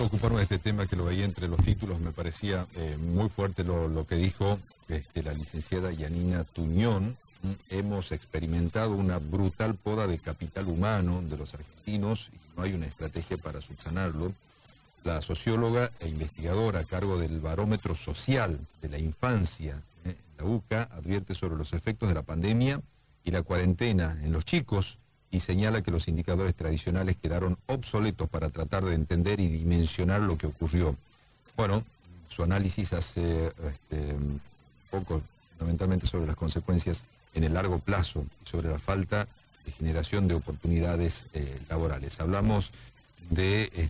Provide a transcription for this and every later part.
ocuparme de este tema que lo veía entre los títulos. Me parecía muy fuerte lo que dijo la licenciada Yanina Tuñón. Hemos experimentado una brutal poda de capital humano de los argentinos y no hay una estrategia para subsanarlo. La socióloga e investigadora a cargo del Barómetro Social de la Infancia, la UCA, advierte sobre los efectos de la pandemia y la cuarentena en los chicos y señala que los indicadores tradicionales quedaron obsoletos para tratar de entender y dimensionar lo que ocurrió. Bueno, su análisis hace un poco fundamentalmente sobre las consecuencias en el largo plazo y sobre la falta de generación de oportunidades laborales. Hablamos de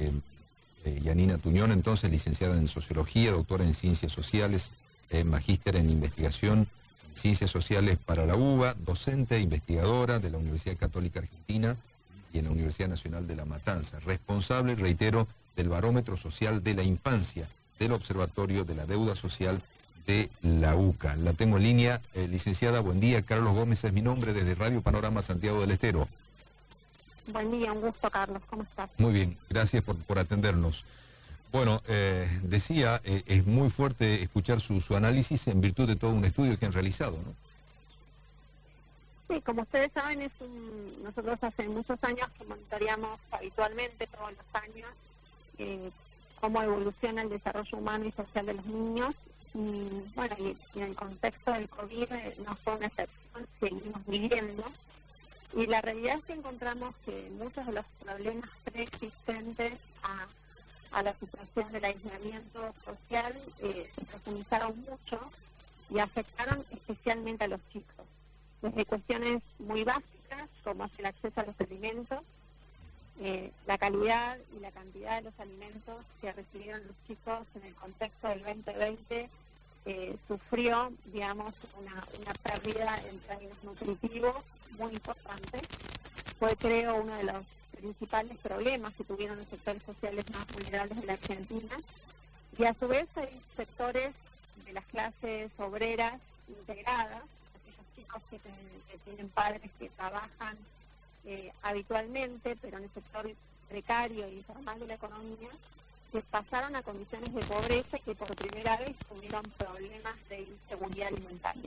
Yanina Tuñón, entonces licenciada en Sociología, doctora en Ciencias Sociales, magíster en Investigación en Ciencias Sociales para la UBA, docente e investigadora de la Universidad Católica Argentina y en la Universidad Nacional de La Matanza, responsable, reitero, del Barómetro Social de la Infancia, del Observatorio de la Deuda Social de la UCA. La tengo en línea. Licenciada, buen día. Carlos Gómez es mi nombre, desde Radio Panorama Santiago del Estero. Buen día, un gusto, Carlos. ¿Cómo estás? Muy bien, gracias por atendernos. Bueno, decía, es muy fuerte escuchar su análisis en virtud de todo un estudio que han realizado, ¿no? Sí, como ustedes saben, nosotros hace muchos años que monitoreamos habitualmente, todos los años, cómo evoluciona el desarrollo humano y social de los niños. Y bueno, y en el contexto del COVID no fue una excepción, seguimos viviendo. Y la realidad es que encontramos que muchos de los problemas preexistentes a la situación del aislamiento social se profundizaron mucho y afectaron especialmente a los chicos. Desde cuestiones muy básicas, como es el acceso a los alimentos, la calidad y la cantidad de los alimentos que recibieron los chicos en el contexto del 2020 sufrió, digamos, una pérdida en términos nutritivos muy importante. Fue, creo, uno de los principales problemas que tuvieron los sectores sociales más vulnerables de la Argentina. Y a su vez hay sectores de las clases obreras integradas, aquellos chicos que tienen padres que trabajan habitualmente, pero en el sector precario y informal de la economía, que pasaron a condiciones de pobreza y que por primera vez tuvieron problemas de inseguridad alimentaria.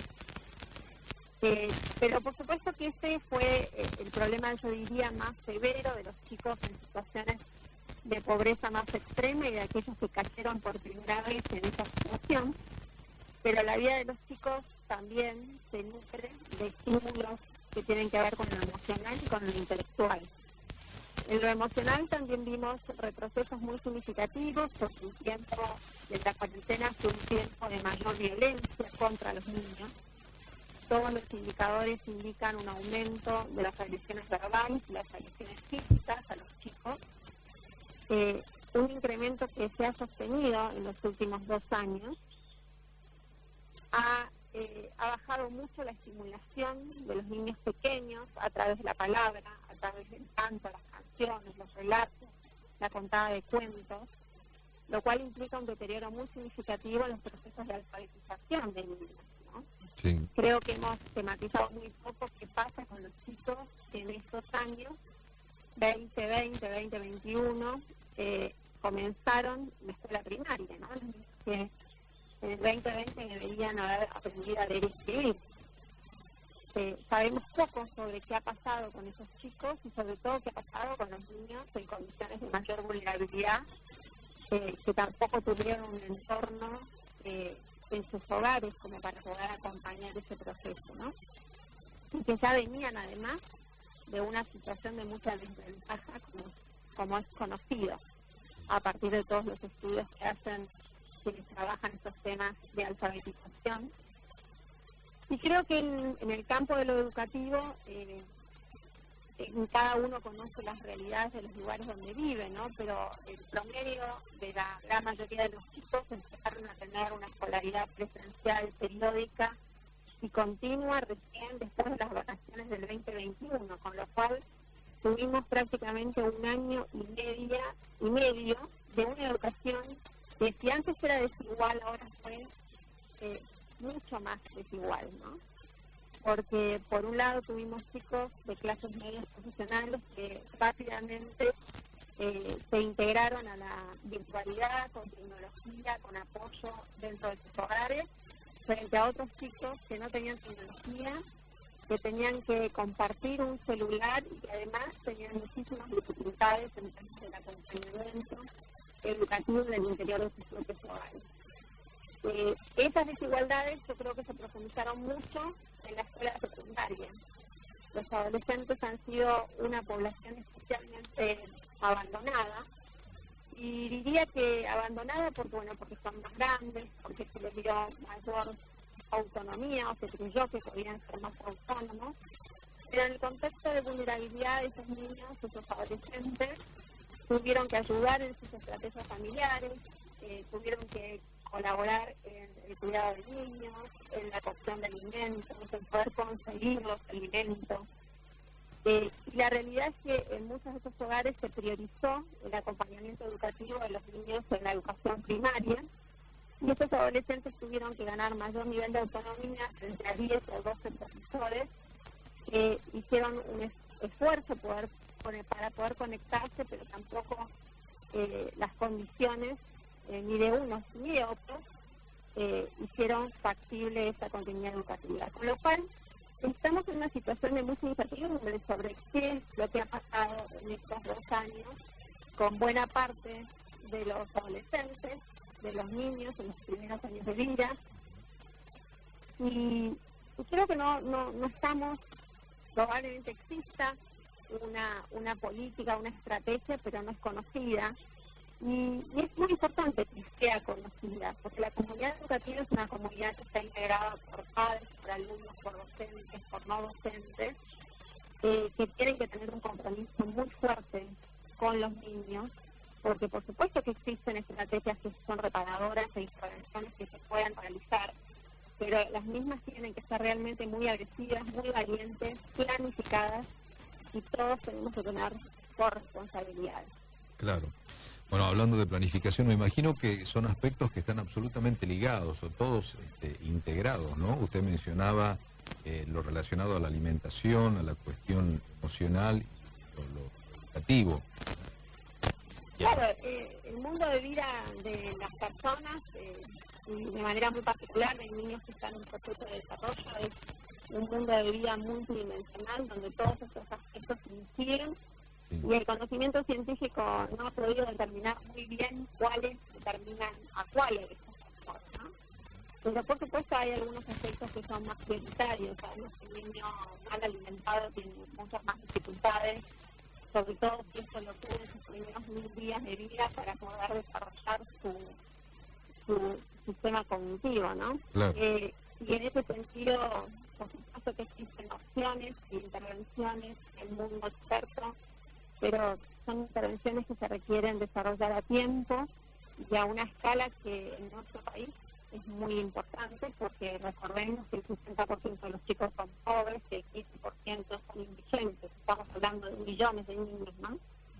Pero por supuesto que ese fue el problema, yo diría, más severo de los chicos en situaciones de pobreza más extrema y de aquellos que cayeron por primera vez en esa situación. Pero la vida de los chicos también se nutre de estímulos que tienen que ver con lo emocional y con lo intelectual. En lo emocional también vimos retrocesos muy significativos, porque el tiempo de la cuarentena fue un tiempo de mayor violencia contra los niños. Todos los indicadores indican un aumento de las agresiones verbales y las agresiones físicas a los chicos, un incremento que se ha sostenido en los últimos 2 años. Ha bajado mucho la estimulación de los niños pequeños a través de la palabra, a través del canto, las canciones, los relatos, la contada de cuentos, lo cual implica un deterioro muy significativo en los procesos de alfabetización de niños, ¿no? Sí. Creo que hemos tematizado muy poco qué pasa con los chicos que en estos años 2020, 2021 comenzaron la escuela primaria, ¿no? Que en el 2020 deberían haber aprendido a leer y escribir. Sabemos poco sobre qué ha pasado con esos chicos y sobre todo qué ha pasado con los niños en condiciones de mayor vulnerabilidad, que tampoco tuvieron un entorno en sus hogares como para poder acompañar ese proceso, ¿no? Y que ya venían además de una situación de mucha desventaja, como es conocido a partir de todos los estudios que hacen quienes trabajan estos temas de alfabetización. Y creo que en el campo de lo educativo, cada uno conoce las realidades de los lugares donde vive, ¿no? Pero el promedio de la gran mayoría de los chicos empezaron a tener una escolaridad presencial periódica y continua recién después de las vacaciones del 2021, con lo cual tuvimos prácticamente 1 año y medio de una educación que si antes era desigual, ahora fue mucho más desigual, ¿no? Porque por un lado tuvimos chicos de clases medias profesionales que rápidamente se integraron a la virtualidad, con tecnología, con apoyo dentro de sus hogares, frente a otros chicos que no tenían tecnología, que tenían que compartir un celular y que además tenían muchísimas dificultades en términos del acompañamiento educativo en el interior de sus propios hogares. Esas desigualdades yo creo que se profundizaron mucho en la escuela secundaria. Los adolescentes han sido una población especialmente abandonada, y diría que abandonada porque son más grandes, porque se les dio mayor autonomía o se creyó que podían ser más autónomos, pero en el contexto de vulnerabilidad de esos niños, esos adolescentes, tuvieron que ayudar en sus estrategias familiares, tuvieron que colaborar en el cuidado de niños, en la cocción de alimentos, en poder conseguir los alimentos. Y la realidad es que en muchos de estos hogares se priorizó el acompañamiento educativo de los niños en la educación primaria, y estos adolescentes tuvieron que ganar mayor nivel de autonomía frente a 10 o 12 profesores que hicieron un esfuerzo para poder conectarse, pero tampoco las condiciones ni de unos ni de otros hicieron factible esa continuidad educativa. Con lo cual, estamos en una situación de mucha incertidumbre sobre qué es lo que ha pasado en estos 2 años con buena parte de los adolescentes, de los niños en los primeros años de vida. Y creo que no estamos, probablemente exista una política, una estrategia, pero no es conocida. Y es muy importante que sea conocida, porque la comunidad educativa es una comunidad que está integrada por padres, por alumnos, por docentes, por no docentes, que tienen que tener un compromiso muy fuerte con los niños, porque por supuesto que existen estrategias que son reparadoras e intervenciones que se puedan realizar, pero las mismas tienen que ser realmente muy agresivas, muy valientes, planificadas, y todos tenemos que tener corresponsabilidades. Claro. Bueno, hablando de planificación, me imagino que son aspectos que están absolutamente ligados o todos integrados, ¿no? Usted mencionaba lo relacionado a la alimentación, a la cuestión emocional, lo educativo. Claro, el mundo de vida de las personas, y de manera muy particular de niños que están en proceso de desarrollo, es un mundo de vida multidimensional donde todos estos aspectos inciden. Y el conocimiento científico no ha podido determinar muy bien cuáles determinan a cuáles de estos factores, ¿no? Pero por supuesto hay algunos aspectos que son más prioritarios. Sabemos que el niño mal alimentado tiene muchas más dificultades, sobre todo si esto lo ocurre en sus primeros 1000 días de vida para poder desarrollar su sistema cognitivo, ¿no? Claro. Y en ese sentido, por supuesto que existen opciones e intervenciones en el mundo experto, pero son intervenciones que se requieren desarrollar a tiempo y a una escala que en nuestro país es muy importante, porque recordemos que el 60% de los chicos son pobres, que el 15% son indigentes. Estamos hablando de millones de niños, ¿no?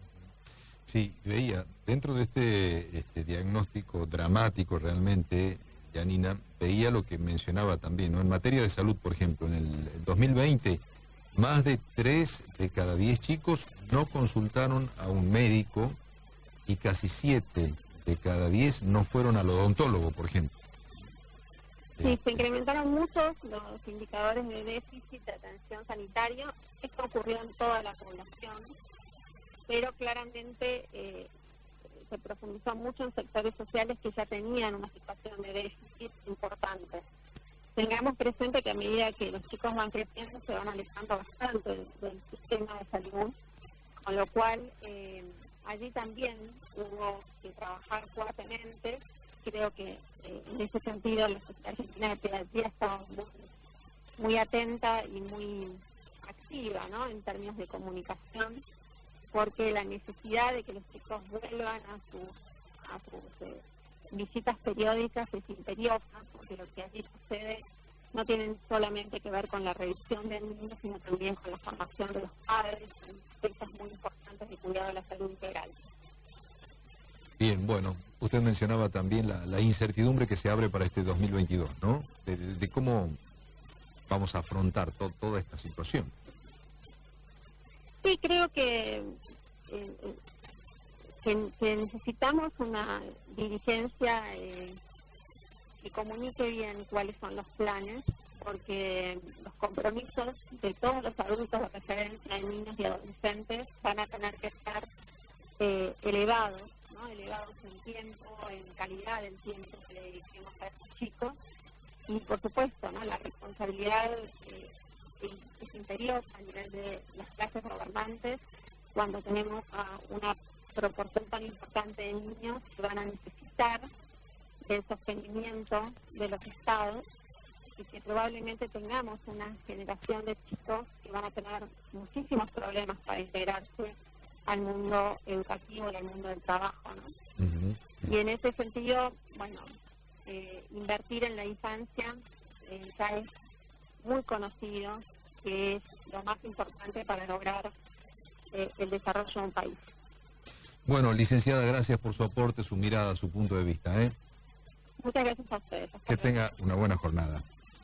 Sí, veía, dentro de este diagnóstico dramático realmente, Yanina, veía lo que mencionaba también, ¿no? En materia de salud, por ejemplo, en el 2020, más de 3 de cada 10 chicos no consultaron a un médico y casi 7 de cada 10 no fueron al odontólogo, por ejemplo. Sí, se incrementaron muchos los indicadores de déficit de atención sanitaria. Esto ocurrió en toda la población, pero claramente se profundizó mucho en sectores sociales que ya tenían una situación de déficit importante. Tengamos presente que a medida que los chicos van creciendo se van alejando bastante del sistema de salud, con lo cual allí también hubo que trabajar fuertemente. Creo que en ese sentido la Sociedad Argentina de Pediatría está muy atenta y muy activa, ¿no?, en términos de comunicación, porque la necesidad de que los chicos vuelvan a sus visitas periódicas es imperiosa, porque lo que allí sucede no tiene solamente que ver con la revisión del niño, sino también con la formación de los padres, en aspectos muy importantes de cuidado de la salud integral. Bien, bueno, usted mencionaba también la incertidumbre que se abre para este 2022, ¿no? De cómo vamos a afrontar toda esta situación. Sí, creo que que necesitamos una dirigencia que comunique bien cuáles son los planes, porque los compromisos de todos los adultos de referencia de niños y adolescentes van a tener que estar elevados, ¿no? Elevados en tiempo, en calidad del tiempo que le dirigimos a estos chicos, y por supuesto, ¿no? La responsabilidad es imperiosa a nivel de las clases gobernantes cuando tenemos a una proporción tan importante de niños que van a necesitar el sostenimiento de los estados, y que probablemente tengamos una generación de chicos que van a tener muchísimos problemas para integrarse al mundo educativo y al mundo del trabajo, ¿no? Uh-huh. Y en ese sentido, bueno, invertir en la infancia ya es muy conocido que es lo más importante para lograr el desarrollo de un país. Bueno, licenciada, gracias por su aporte, su mirada, su punto de vista. Muchas gracias a ustedes. Que tenga una buena jornada.